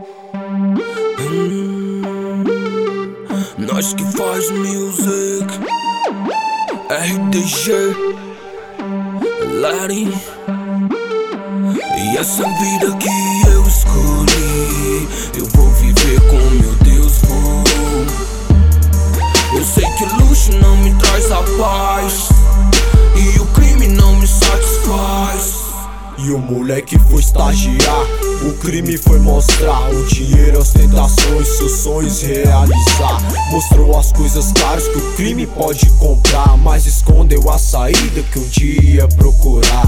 Nós que faz music, RDG, Larry. E essa vida que eu escolhi, eu vou viver com meu Deus, vou. Eu sei que o luxo não me traz a paz, e o crime não me satisfaz. E o moleque foi estagiar, o crime foi mostrar o dinheiro, ostentações, seus sonhos realizar. Mostrou as coisas caras que o crime pode comprar, mas escondeu a saída que um dia ia procurar.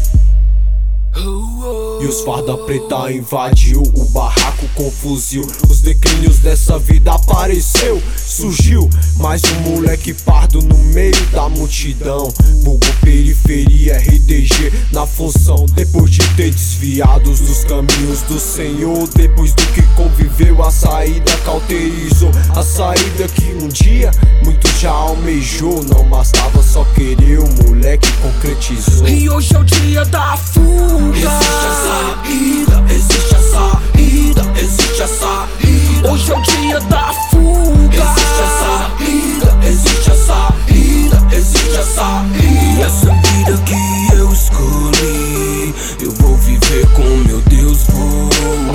E os farda preta invadiu o barraco com fuzil. Os declínios dessa vida apareceu, surgiu mais um moleque pardo no meio da multidão. Vulgo periferia, RDG na função. Depois de ter desviados dos caminhos do Senhor, depois do que conviveu, a saída cauterizou. A saída que um dia muito já almejou. Não bastava só querer, o moleque concretizou. E hoje é o dia da fuga. Existe a saída, existe a saída, existe a saída. Hoje é o dia da fuga. Existe a saída, existe a saída, existe a saída. E essa vida que eu escolhi, eu vou viver com meu Deus, vou.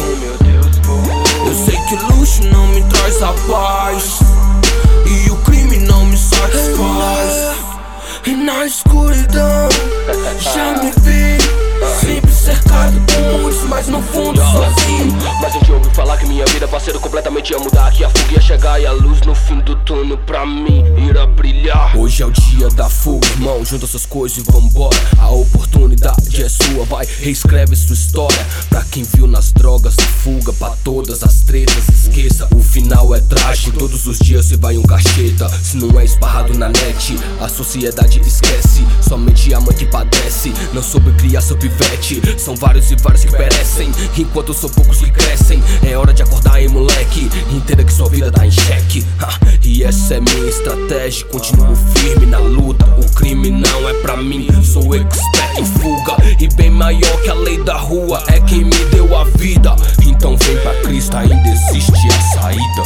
Eu sei que o luxo não me traz a paz, e o crime não me satisfaz. E na escuridão já me vi, sempre cercado por muitos, mas no fundo sozinho. Mas eu te ouvi falar que minha vida, parceiro, completamente ia mudar, que a fuga ia chegar e a luz no fim do túnel pra mim irá brilhar. Hoje é o dia da fuga, irmão, junta suas coisas e vambora. A oportunidade é sua, vai, reescreve sua história. Pra quem viu nas drogas, fuga pra todas as tretas, esqueça, o final é trágico. Todos os dias você vai um cacheta, se não é esparrado na net, a sociedade esquece. Somente a mãe que padece, não soube criar seu pivete. São vários e vários que perecem, enquanto são poucos que crescem. É hora de acordar, hein, moleque, entenda que sua vida tá em xeque. E essa é minha estratégia, continuo firme na luta. O crime não é pra mim, sou expert em fuga, e bem maior que a lei da rua é quem me deu a vida. Então vem pra Cristo, ainda existe a saída.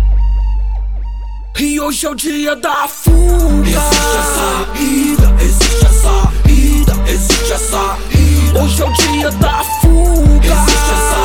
E hoje é o dia da fuga. Existe a saída, existe a saída, existe a saída. Hoje é o dia da fuga. Existe a saída.